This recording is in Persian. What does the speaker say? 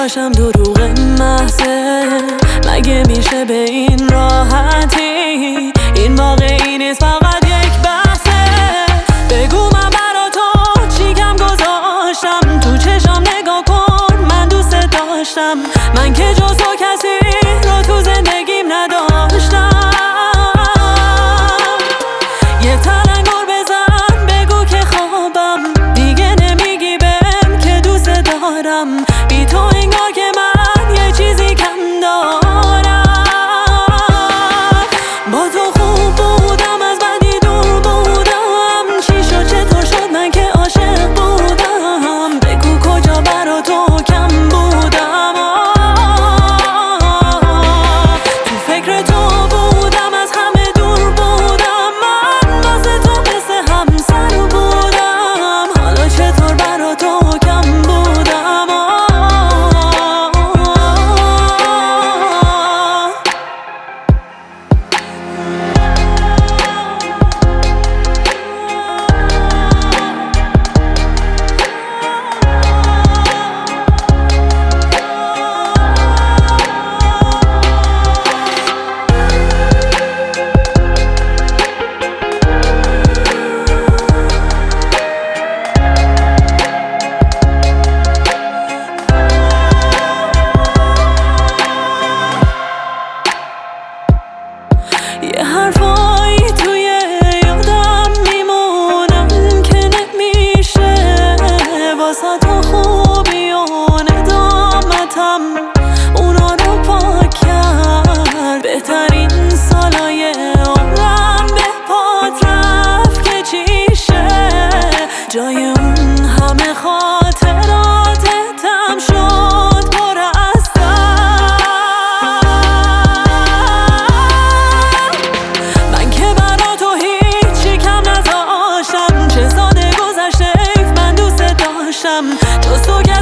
داشتم دروغ محضه، مگه میشه به این راحتی؟ این واقعی نیست، فقط یک بحثه. بگو من برا تو چی کم گذاشتم، تو چشام نگاه کن من دوست داشتم، من که جز تو کسی رو تو زندگیم نداشتم. یه تلنگر بزن بگو که خوابم، دیگه نمیگی بهم که دوست دارم. بی تو انگار که من یه چیزی کم دارم. با تو خوب بودم، از بدی دور بودم. چی شد چطور شد من که عاشق بودم؟ بگو کجا برا تو کم بودم. تو فکر تو بودم، از همه دور بودم. من واسه تو مثل همسر بودم. حالا چطور برا تو کم بودم؟ یه حرفایی توی یادم میمونم که نمیشه واسه تو خوبی و ندامتم اونا رو پاک کرد. بهترین سالای عمرم به پات رفت که چیشه، جای اون همه خاطراتتم شد پر از تو